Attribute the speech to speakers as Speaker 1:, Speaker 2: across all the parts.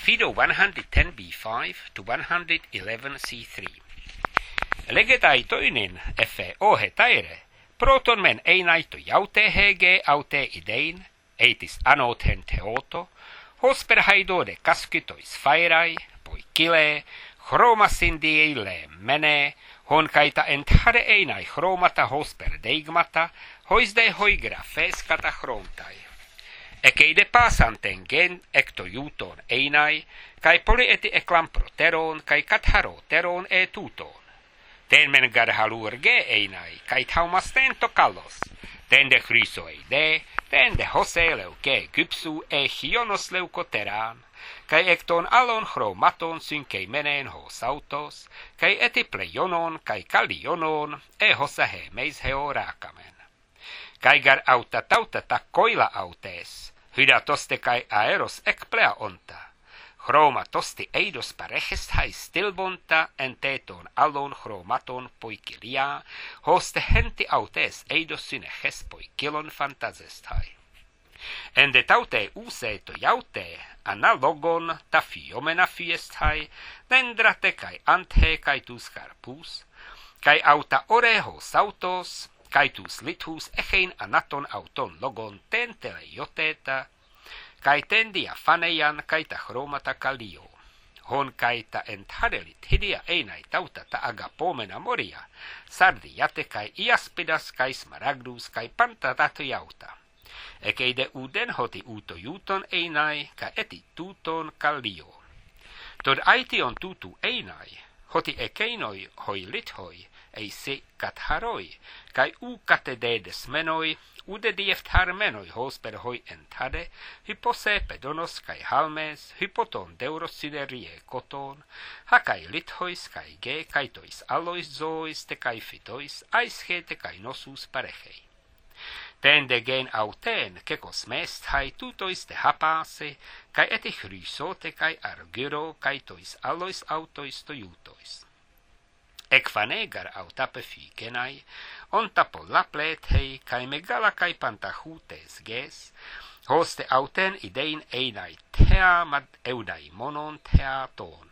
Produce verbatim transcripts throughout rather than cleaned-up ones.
Speaker 1: Fido one ten b five to one eleven c three. Legetai toinen efe ohe taire, proton men einaito jaute hege aute idein, eitis anoten teoto, hosper haidode kaskitois fairai, poi kile, chromasin dieile mene, honkaita enthare einai chromata hosper deigmata, hoisde hoigrafes kata chrontai. Ekeide pasanten gen ecto juton einai, kai polyeti eklamproteron, kai katharoteron e tuton. Ten men garhalur ge einai, kai taumasten tokalos, ten de chrysoide, ten de hoseleu ge gypsu e hionos leukoteran, kai ekton alon chromaton synkei menen hosautos, kai etipleionon, kai kalionon, e hosahe meis heorakamen. Kai gar auta tauta ta koila autes, hydatoste kai aeros ekplea onta, chroma tosti eidos pareches hai stilbonta enteton alon chromaton poikilia, hoste henti autes eidos syneches poikilon fantazest hai. Ende taute use to jaute analogon ta fiomena fiest hai, dendrate kai anthe kai tus carpus, kai auta oreho sautos, kai tus lithus echein anaton auton logon tentele joteta, kai tendia faneian kai ta chromata kalio. Hon kai ta entharelit hidia einai tauta ta agapomena moria, sardi jate kai iaspidas kai smaragdus kai pantatato jauta. Ekeide uden hoti uto juton einai ka eti tuton kalio. Tod aiti on tutu einai, hoti ekeinoi hoi lithoi, ei se katharoi, kai u katededes menoi, ude dieftar menoi hosper hoi entade, hypose pedonos kai halmes, hypoton deuros siderie koton, hakai lithois kai ge kai tois alois zois te kai fitois, aische te kai nosus parechei. Tende gen auten kekos mest hai tutois te hapase, kai eti chrysote kai argyro kai tois alois autois toiutois. Ekvanegar autape fikenai, ontapo laplethei, kai megala kai pantahutes ges, hoste auten idein einai thea mad eudai monon thea ton.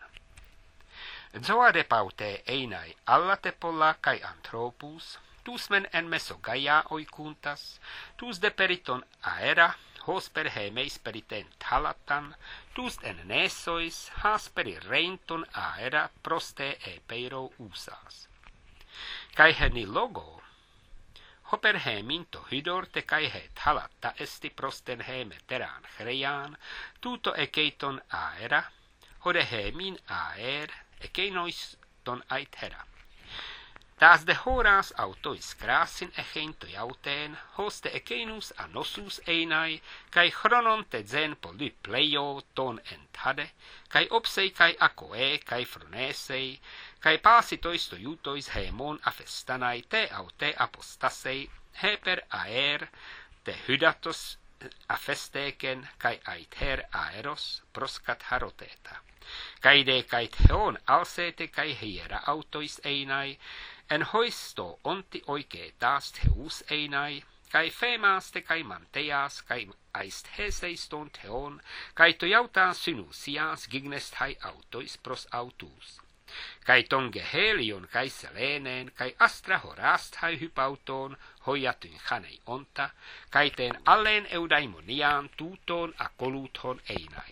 Speaker 1: Zoade paute einai allatepolla kai anthropus, tus men en mesogaia oikuntas, tus de periton aera, hos per hemeis periten talatan, tus en nesois, has peri reinton aera proste e peiro usas. Kai heni logo, hoper heminto hydor te kai he talata esti prosten heme teran chreian, tuto ekeiton aera, hode hemin aer, ekeinois ton aithera. Tas de horas autois krasin echeinto jauten, hoste ekeinus anosus einai, kai chronon te zen poly pleio ton entade, kai opsei kai akoe, kai fronesei, kai pasitois toiutois hemon afestanai te aute apostasei, heper aer, te hydatos afesteken, kai aither aeros proskat haroteta. Kai de kai theon alsete kai hiera autois einai, en hoisto onti oike taas theus einai, kai femaste kai manteas, kai aist heseiston theon, kai tojautan synusias gignest hai autois pros autus. Kai tonge helion kai selenen, kai astra horast hai hypauton, hoiatyn hanei onta, kai ten allen eudaimonian tuuton akoluthon einai.